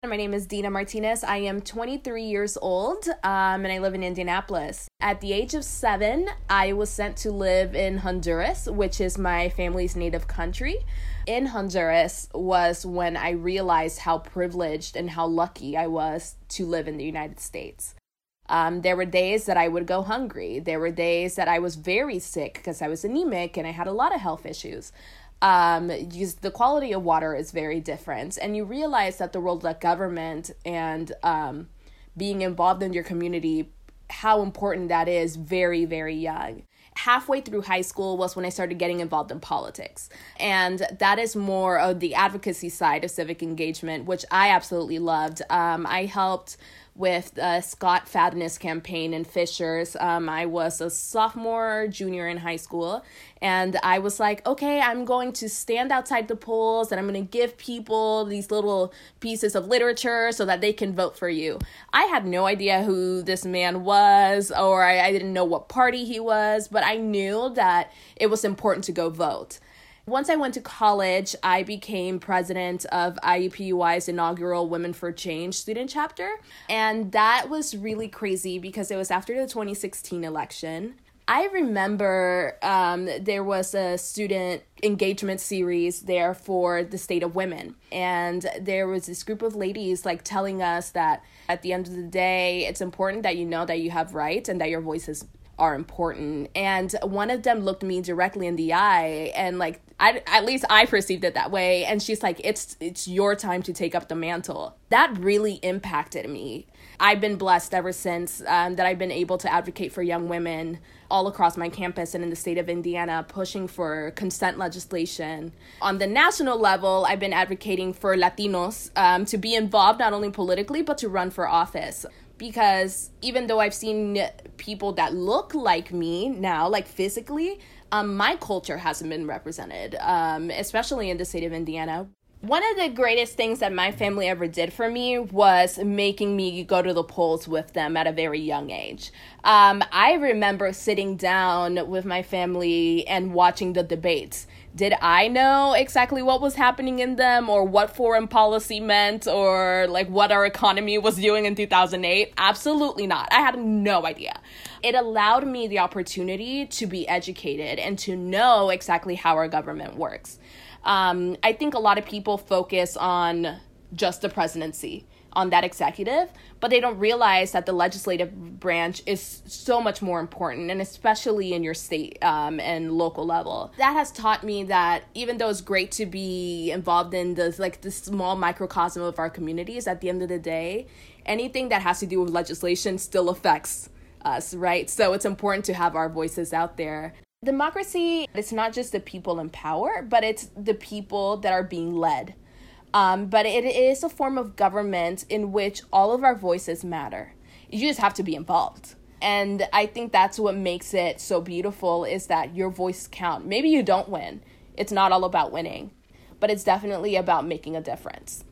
My name is Dina Martinez. I am 23 years old, and I live in Indianapolis. At the age of 7, I was sent to live in Honduras, which is my family's native country. In Honduras was when I realized how privileged and how lucky I was to live in the United States. There were days that I would go hungry. There were days that I was very sick because I was anemic and I had a lot of health issues. Because the quality of water is very different, and you realize that the role of the government and being involved in your community, how important that is very, very young. Halfway through high school was when I started getting involved in politics, and that is more of the advocacy side of civic engagement, which I absolutely loved. I helped with the Scott Fadness campaign in Fishers. I was a sophomore, junior in high school, and I was like, okay, I'm going to stand outside the polls and I'm going to give people these little pieces of literature so that they can vote for you. I had no idea who this man was, or I didn't know what party he was, but I knew that it was important to go vote. Once I went to college, I became president of IUPUI's inaugural Women for Change student chapter. And that was really crazy because it was after the 2016 election. I remember there was a student engagement series there for the state of women. And there was this group of ladies telling us that at the end of the day, it's important that you know that you have rights and that your voices are important. And one of them looked me directly in the eye, and at least I perceived it that way. And she's like, it's your time to take up the mantle. That really impacted me. I've been blessed ever since that I've been able to advocate for young women all across my campus and in the state of Indiana, pushing for consent legislation. On the national level, I've been advocating for Latinos to be involved not only politically, but to run for office. Because even though I've seen people that look like me now, physically, my culture hasn't been represented, especially in the state of Indiana. One of the greatest things that my family ever did for me was making me go to the polls with them at a very young age. I remember sitting down with my family and watching the debates. Did I know exactly what was happening in them, or what foreign policy meant, or what our economy was doing in 2008? Absolutely not. I had no idea. It allowed me the opportunity to be educated and to know exactly how our government works. I think a lot of people focus on just the presidency, on that executive, but they don't realize that the legislative branch is so much more important, and especially in your state and local level. That has taught me that even though it's great to be involved in the small microcosm of our communities, at the end of the day, anything that has to do with legislation still affects us, right? So it's important to have our voices out there. Democracy, it's not just the people in power, but it's the people that are being led. But it is a form of government in which all of our voices matter. You just have to be involved. And I think that's what makes it so beautiful, is that your voice counts. Maybe you don't win. It's not all about winning, but it's definitely about making a difference.